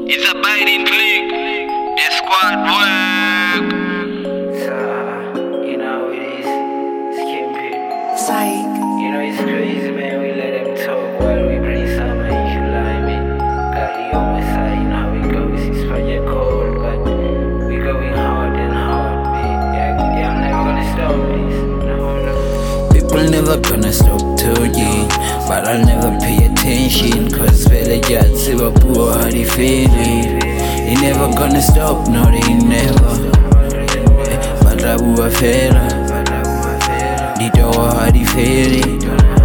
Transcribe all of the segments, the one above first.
It's a biting click. The squad work. So, you know how it is. Skimpy. Psych. You know it's crazy, man. We let them talk while we bring some and you lie, man. Got you on my side, you know how it goes. It's project cold, but we going hard and hard, man. Yeah, I'm never gonna stop this. No. People never gonna stop talking, but I'll never pay attention. Cause vele jatsiwa poor how they feeling. They never gonna stop, no they never. But Rabu Afera, they do how they feeling.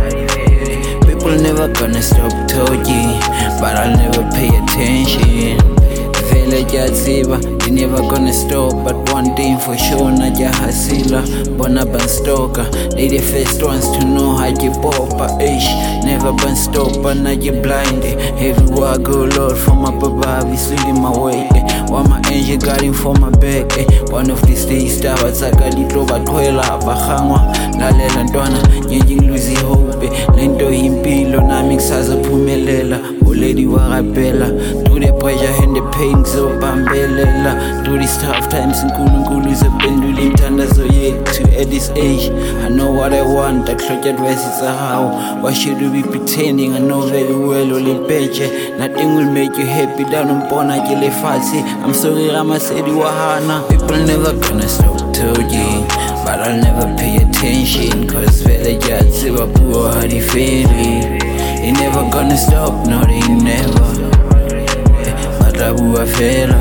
People never gonna stop talking, but I'll never pay attention. Vele jatsiwa, they never gonna stop. But one thing for sure, Naja Hasila, Bona Banstoka. They the first ones to know how you pop. Never been stopped, but now you blind. Everywhere I go, Lord, from up above, He's leading my way. While my angel guarding for my back. One of these days, stars I got it over Twela, Bahangwa, Lalela Dwana, Ying Lucy Hope, Lento Impilo, Namixaza Pumelela, Lady Warabella. Do the pressure and the pain, so Bambelela. Do these tough times in Kulungulu is a pendulum, so yeah, to at this age, I know what I want. The clock advice is a how. Why should you be pretending? I know very well, only better. Nothing will make you happy. Down on Bona Gilefasi. I'm sorry, Ramasedi Wahana. People never gonna stop talking, but I'll never pay attention. Cause villagers are poor, how they feeling. They never gonna stop, no they never. But Rabu Afera,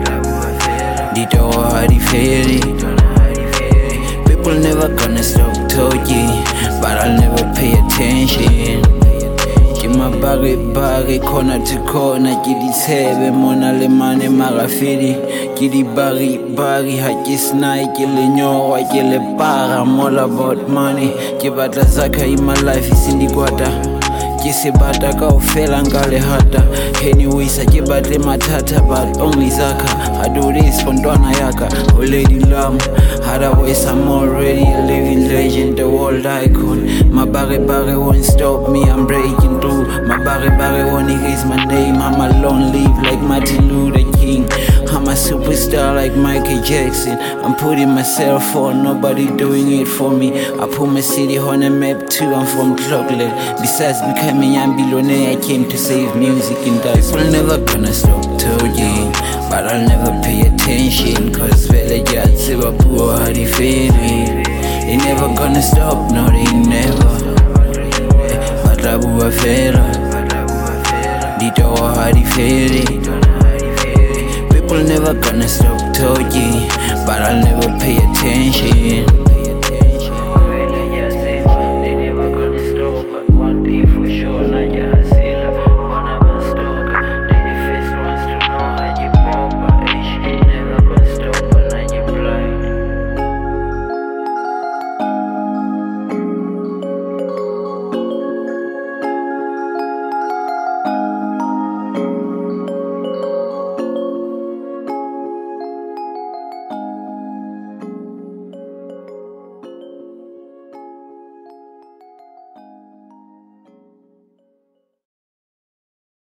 they do how they feeling. People never gonna stop talking, but I'll never pay attention. Kima bari corner to corner, gidi sebe mona le mane marafili. Gidi bari haki snai kile nyowa kile para. I'm all about money. Kibata zaka in my life is in the guata. Kisibata ka ufela ngale hata. Anyways akibate matata, but only zaka. I do this for Ndwana Yaka, oh lady lamb. Otherwise I'm already a living legend, the world icon. My bari won't stop me, I'm breaking through. My bari won't erase my name. I'm alone, live like Martin Luther King. I'm a superstar like Michael Jackson. I'm putting myself on, nobody doing it for me. I put my city on a map too, I'm from Clockland. Besides becoming a billionaire, I came to save music and dance. People never gonna stop talking, but I'll never pay attention. Cause villagers are poor, how they feeling. They never gonna stop, no they never. But Rabu Afera, they do how they feeling. People never gonna stop talking, but I'll never pay attention.